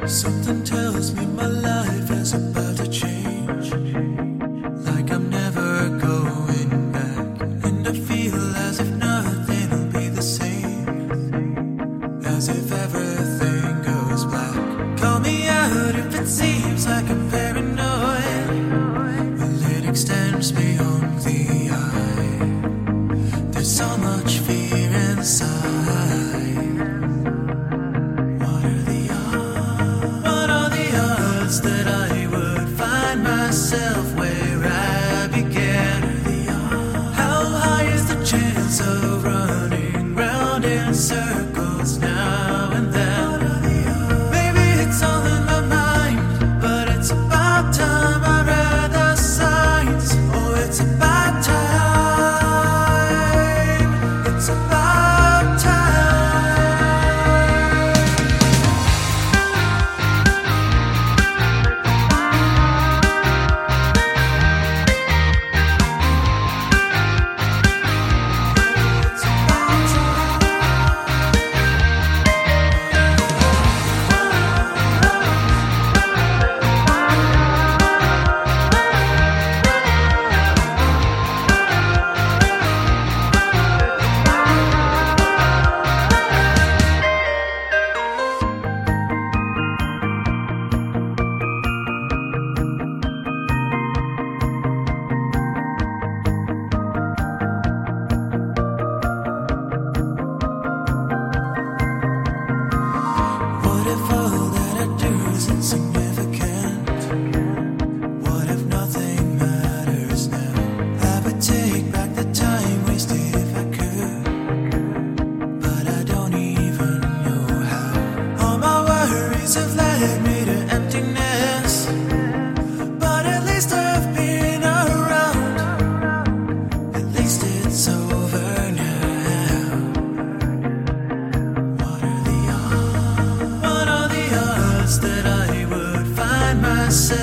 Something tells me my life is about to change, like I'm never going back, and I feel as if nothing will be the same, as if everything goes black. Call me out if it seems like I'm paranoid, well it extends beyond the eye. There's so much fear inside. That I would find myself where I began. How high is the chance of running round in circles now and then? Maybe it's all in my mind, but it's about time I read the signs. Oh, it's about time. It's about time. Have led me to emptiness, but at least I've been around. At least it's over now. What are the odds that I would find myself